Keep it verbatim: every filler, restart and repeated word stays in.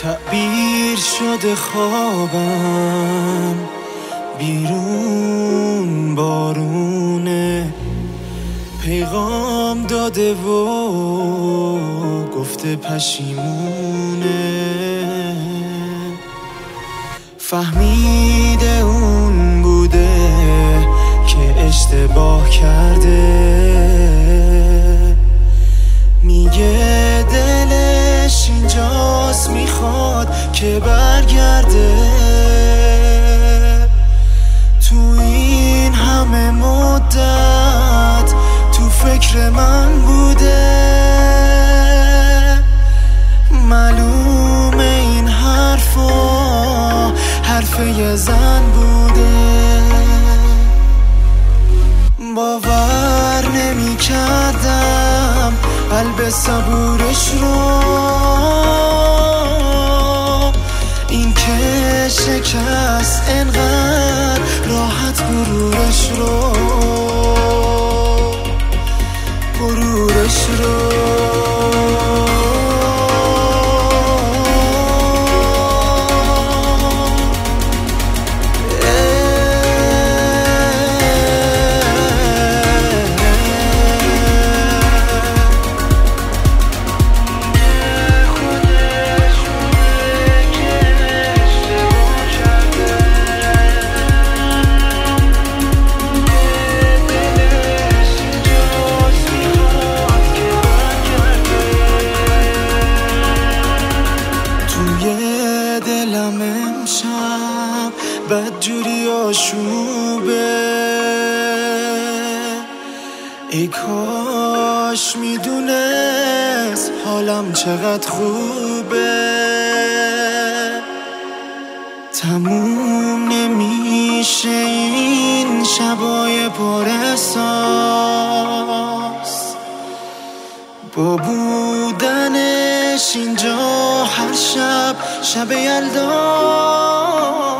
تعبیر شده خوابم، بیرون بارونه، پیغام داده و گفته پشیمونه. فهمیده اون بوده که اشتباه کرده، میگه دلش اینجاست، میخواد که برگرده. تو این همه مدت تو فکر من بوده، معلومه این حرفا حرف یه زن بوده. باور نمی کردم قلب صبورش رو، این که شکست انقدر راحت غرورش رو، غرورش رو. دلم امشب بدجوری آشوبه، ای کاش میدونست حالم چقدر خوبه. تموم نمیشه این شبای پر احساس، با بودنش اینجا هر شب شب یلدا.